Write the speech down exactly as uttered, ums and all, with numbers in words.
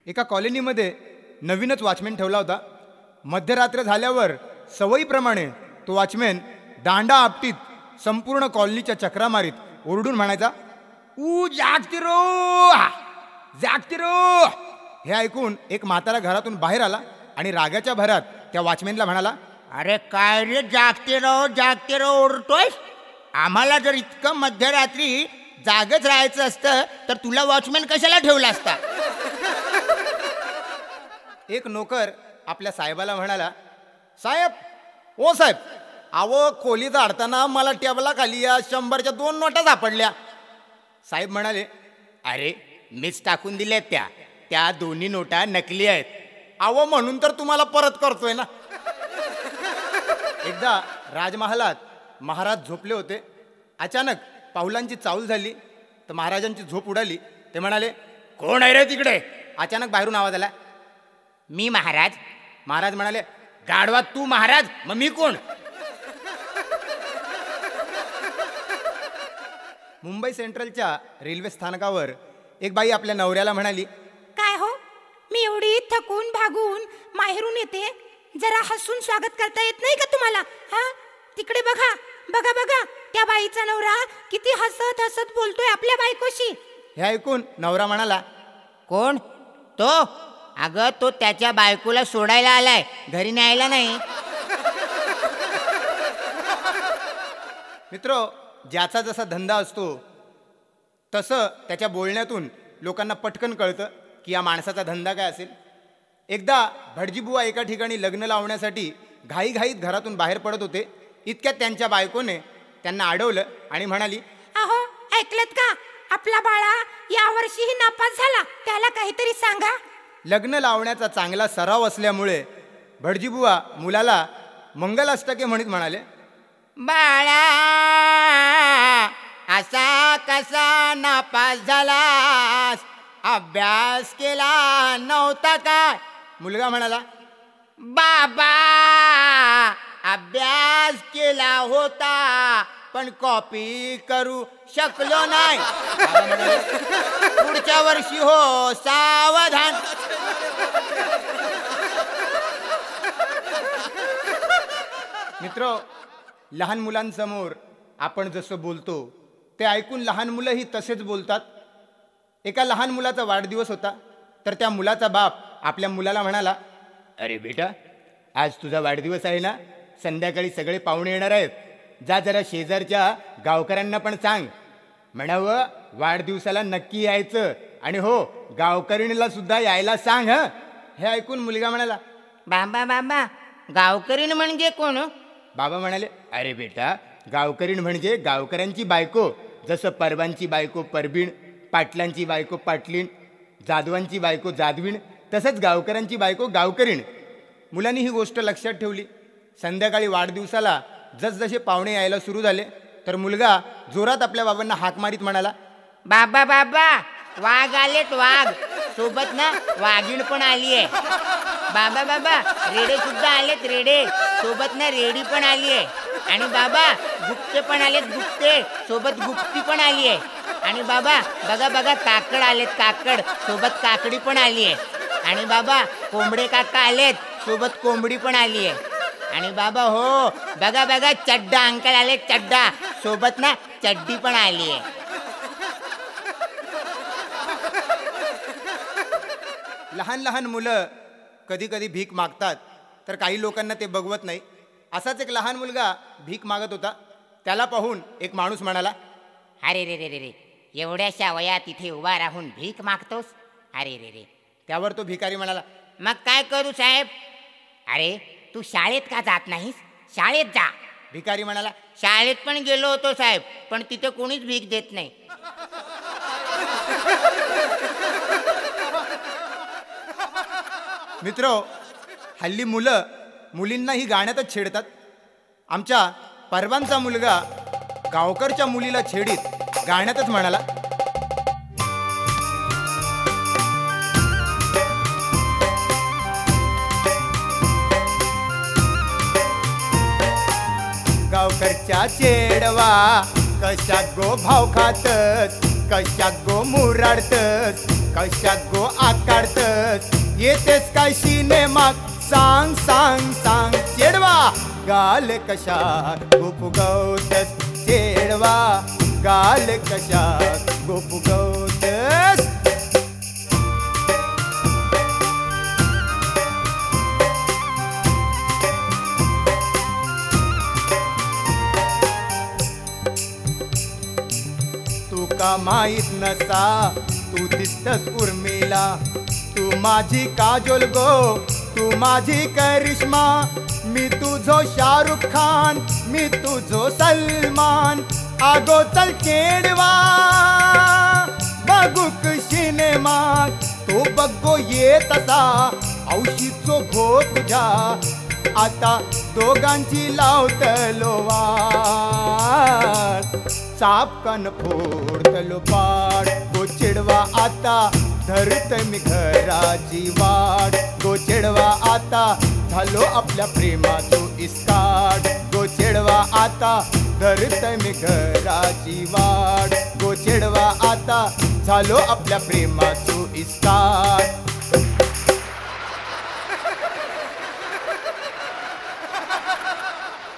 एका कॉलनीमध्ये नवीनच वॉचमॅन ठेवला होता. मध्यरात्र झाल्यावर सवयीप्रमाणे तो वॉचमॅन दांडा आपटीत संपूर्ण कॉलनीच्या चक्रा मारीत ओरडून म्हणायचा, ऊ जागते रो जागते रो. हे ऐकून एक म्हातारा घरातून बाहेर आला आणि रागाच्या भरात त्या वॉचमॅनला म्हणाला, अरे काय रे जागते राहो जागते राहो ओरडतोय. आम्हाला जर इतकं मध्यरात्री जागच राहायचं असतं तर तुला वॉचमॅन कशाला ठेवला असता. एक नोकर आपल्या साहेबाला म्हणाला, साहेब ओ साहेब, अहो खोली झाडताना मला टेबला खाली या शंभरच्या दोन नोटा सापडल्या. साहेब म्हणाले, अरे मीच टाकून दिल्यात त्या त्या दोन्ही नोटा नकली आहेत. अहो म्हणून तर तुम्हाला परत करतोय ना. एकदा राजमहालात महाराज झोपले होते. अचानक पाऊलांची चाऊल झाली तर महाराजांची झोप उडाली. ते म्हणाले, कोण आहे रे तिकडे. अचानक बाहेरून आवाज आला, मी महाराज. महाराज म्हणाले, गाढवा तू महाराज मग मी कोण. मुंबई सेंट्रलच्या रेल्वे स्थानकावर एक बाई आपल्या नवऱ्याला म्हणाली, काय हो, मी एवढी थकून भागून माहेरून येते, जरा हसून स्वागत करता येत नाही का तुम्हाला. हा तिकडे बघा बघा बघा, त्या बाईचा नवरा किती हसत हसत बोलतोय आपल्या बायकोशी. हे ऐकून नवरा म्हणाला, कोण तो. अगं तो त्याच्या बायकोला सोडायला आलाय, घरी न्यायला नाही. मित्र, ज्याचा जसा धंदा असतो तसं त्याच्या बोलण्यातून लोकांना पटकन कळतं की या माणसाचा धंदा काय असेल. एकदा भटजीबुवा एका ठिकाणी लग्न लावण्यासाठी घाईघाईत घरातून बाहेर पडत होते. इतक्यात त्यांच्या बायकोने त्यांना अडवलं आणि म्हणाली, अहो ऐकलत का, आपला बाळा यावर्षीही नापास झाला, त्याला काहीतरी सांगा. लग्न लावण्याचा चांगला सराव असल्यामुळे भटजीबुवा मुलाला मंगलाष्टके म्हणत म्हणाले, बाळा असा कसा नापास झालास, अभ्यास केला नव्हता का. मुलगा म्हणाला, बाबा अभ्यास केला होता पण कॉपी करू शकलो नाही. बाबा म्हणाले, पुढच्या वर्षी हो सावधान. मित्र, लहान मुलांसमोर आपण जसं बोलतो ते ऐकून लहान मुलंही तसेच बोलतात. एका लहान मुलाचा वाढदिवस होता तर त्या मुलाचा बाप आपल्या मुलाला म्हणाला, अरे बेटा, आज तुझा वाढदिवस आहे ना, संध्याकाळी सगळे पाहुणे येणार आहेत, जा जरा शेजारच्या गावकऱ्यांना पण सांग, म्हणावं वाढदिवसाला नक्की यायचं, आणि हो गावकरीणीला सुद्धा यायला सांग. ह हे ऐकून मुलगा म्हणाला, बाबा बाबा गावकरीण म्हणजे कोण. बाबा म्हणाले, अरे बेटा, गावकरीण म्हणजे गावकऱ्यांची बायको. जसं परबांची बायको परबीण, पाटलांची बायको पाटलीण, जाधवांची बायको जाधवीण, तसंच गावकऱ्यांची बायको गावकरीण. मुलांनी ही गोष्ट लक्षात ठेवली. संध्याकाळी वाढदिवसाला जसजसे पाहुणे यायला सुरू झाले तर मुलगा जोरात आपल्या बाबांना हाक मारीत म्हणाला, बाबा बाबा वाघ आलेत वाघ, सोबत ना वाघीण पण आली आहे. बाबा बाबा रेडे सुद्धा आलेत, रेडे सोबत ना रेडी पण आली आहे. आणि बाबा गुप्ते पण आलेत, गुप्ते सोबत गुप्ती पण आली आहे. आणि बाबा बघा बघा काकड आलेत, काकड सोबत काकडी पण आली आहे. आणि बाबा कोंबडे काका आलेत, सोबत कोंबडी पण आली आहे. आणि बाबा हो बघा बघा चड्डा अंकल आले, चड्डा सोबत ना चड्डी पण आली आहे. लहान लहान मुलं कधी कधी भीक मागतात तर काही लोकांना ते बघवत नाही. असाच एक लहान मुलगा भीक मागत होता. त्याला पाहून एक माणूस म्हणाला, अरे रे रे रे रे, एवढ्याशा वयात इथे उभा राहून भीक मागतोस. अरे रे रे. त्यावर तो भिकारी म्हणाला, मग काय करू साहेब. अरे तू शाळेत का जात नाहीस, शाळेत जा. भिकारी म्हणाला, शाळेत पण गेलो होतो साहेब, पण तिथे कोणीच भीक देत नाही. मित्र, हल्ली मुलं मुलींनाही गाण्यातच छेडतात. आमच्या परबांचा मुलगा गावकरच्या मुलीला छेडीत गाण्यातच म्हणाला, गावकरच्या चेडवा कशा गो भाव खातस, कशा गो मुराडतस, कशात गो आकारतस येतेस काय सिनेमात सांग सांग सांग चेडवा गाल कशात गो फुगवतस चेडवा गाल कशात गो फुगवतस तुका माहीत नसा तू दिसतस उर्मिला तू माझी काजोल गो तू माझी करिश्मा मी तुझो शाहरुख खान मी तुझो सलमान आगो चल चेडवा बघूक सिनेमा तो बघो येत असा औशीचो घो तुझ्या आता दोघांची लावतलो वाट चापकन फोडतलो पाड गो चिडवा आता धरत मी घराची वाट गो चिडवा आता झालो आपल्या प्रेमाचो इस्काट गो चिडवा आता धरत मी घराची वाट गो चिडवा आता झालो आपल्या प्रेमाचो इस्काट